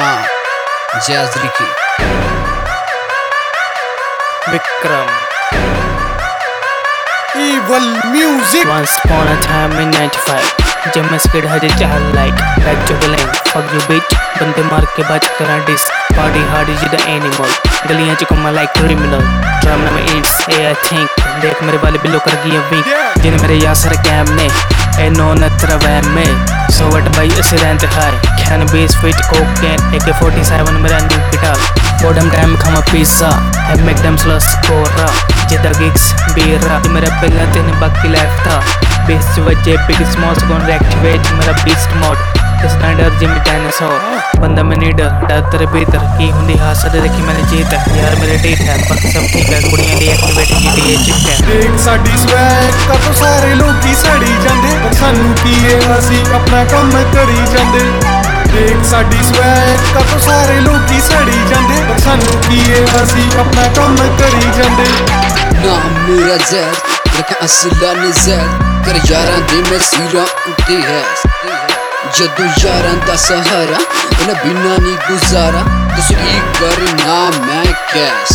जैज़री की Vikram Evil music. Once upon a time in 95 जब मैं स्किड हजे चाल लाइक बैक जो गलाइन फक जो बिच बंदे मार के बच करा this party hard is the animal गलियां च घुमा लाइक क्रिमिनल ड्रम में इट्स ए आई थिंक देख मेरे वाले बिलो कर गई अभी जिन मेरे यासर कैम ने ए नो नत्र वैम में सो व्हाट बाय इस rent high can be sweet cocaine AK-47 मेरा न्यू गिटार बॉडम टाइम खामा पिज़्ज़ा है मैकडॉनल्ड्स कोरा जिधर गिग्स बीरा मेरा पहला दिन बाकी लाइफ था 20 बजे बिग स्मॉल्स गोन एक्टिवेट मेरा beast mode standard gym dinosaur बंदा मैं नीडर डर तेरे भीतर की हुंदी हासद देखी मैंने जीत है यार मेरे ठीक है बाकी सब ठीक है कुड़ियां दी एक्टिवेट GTA चिप है देख साडी स्वैग कतो सारे लोकी सड़ी जांदे पर सानू की ਅਸੀਂ अपना काम करी जांदे देख साडी स्वैग कतो सारे लोकी सड़ी जांदे पर सानू की ਅਸੀਂ अपना काम करी जांदे नाम मेरा जैद रखा असला ने जैद कर यारां दे मैं सीरा उठे है जदों यारां दा सहारा उन्हें बिना नहीं गुजारा तस्वीर करना मैं कैस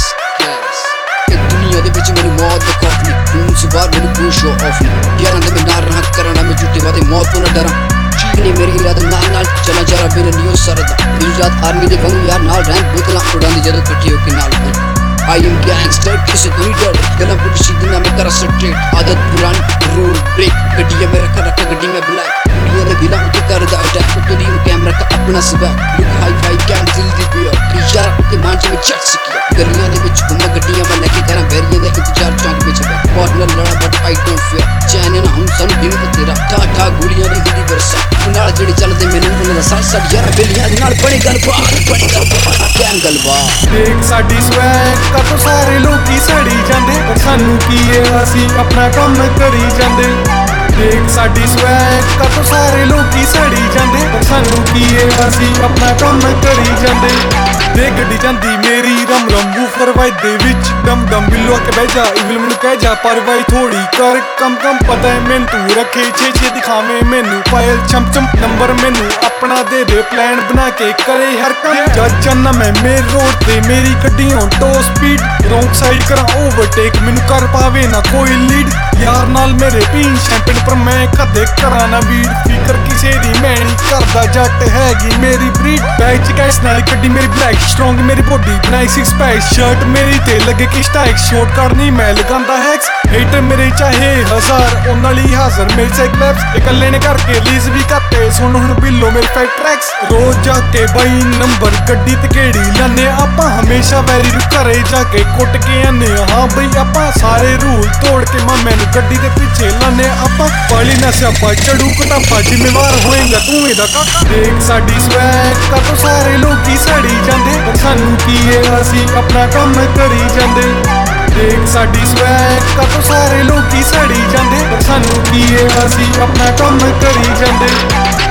दुनिया दे विच मेरी मौत दा खौफ नहीं खून सवार मेरी कोई शो ऑफ नहीं यारां दे मैं ना रहा करना मैं झूठे वादे मौत तो ना डरा नहीं मेरी इरादा नाल चला जरा मेरे नियो सरदा दिन रात आर्मी दे वांगू यार नाल रैंक बोतलां उड़ांदी जदों इकट्ठे होके नाल I am gangster किसे तो नहीं डर गला बुढ़ी सीधी ना मैं करा स्ट्रेट आदत पुरानी रूल ब्रेक गड्डियां में रखा गड्डी में ब्लैक दुनिया ने दिला उठे कर दा अटैक तो दी कैमरा का अपना सबक लुक हाई फाई कैम दिल दी पियो कि यार ते मांझ में चट सिकिया गलियां दे विच घुमा गड्डियां में लेके करा वेरियां दे इंतजार चौंक विच पार्टनर लड़ा बट आई डोंट फियर चैन ना हम सन दिन ते तेरा ठा गोलियां दी हिंदी वर्षा नाल जेड़े चलदे मैनू उन्हां दा साथ यार बेलियां दे नाल बड़ी गलबात कैम गलबात देख साडी स्वैग कतो सारे लोकी सड़ी जांदे पर सानू की ਅਸੀਂ अपना काम करी जांदे देख साडी स्वैग कतो सारे लोकी सड़ी जांदे पर सानू की ਅਸੀਂ अपना काम करी जांदे दे गड्डी जांदी मेरी रम रम वूफर वाई दे विच दम दम बिल्लो के बह जा इवल मैनू कह जा पर वाई थोड़ी कर कम पता है मैनू तू रखे छे दिखावे मैनू पायल चम चम नंबर मैनू अपना दे प्लान बना के करे हर काम जज जाना मैं मेरे रोड ते मेरी गड्डी on top speed wrong side करा ओवरटेक मैनू कर पावे ना कोई लीड यार नाल मेरे पीन शैंपेन पर मैं कदे करा ना बीड फिकर किसे दी मैं नहीं करदा जट हैगी मेरी ब्रीड बैग च कैश नाल गड्डी मेरी ब्लैक स्ट्रॉन्ग मेरी बॉडी बनाई सिक्स पैक शर्ट मेरी ते लगे कि स्टाइक शॉट करनी मैं लगांदा हैक्स हेटर मेरे चाहे 1000 उन्हां लई हाਜ਼ਰ मेरे से क्लैप्स इकल्ले ने करके रिलीज भी करते सुन हुण बिल्लो मेरे फैक ट्रैक्स रोज जाके बाई नंबर गड्डी ते केड़ी लाने आपां हमेशा वैरी नु घरे जाके कुट के आने हां बई आपां सारे रूल तोड़ के मामे नु गड्डी दे पीछे लाने आपां पाली ना स्यापा चढ़ू कटापा जिम्मेवार होएगा तू एदा काका देख साडी स्वैग कतो सारे लोकी सड़ी जांदे पर सानू की ਅਸੀਂ अपना काम करी जांदे देख साडी स्वैग कतो सारे लोकी सड़ी जांदे पर सानू की ਅਸੀਂ अपना काम करी जांदे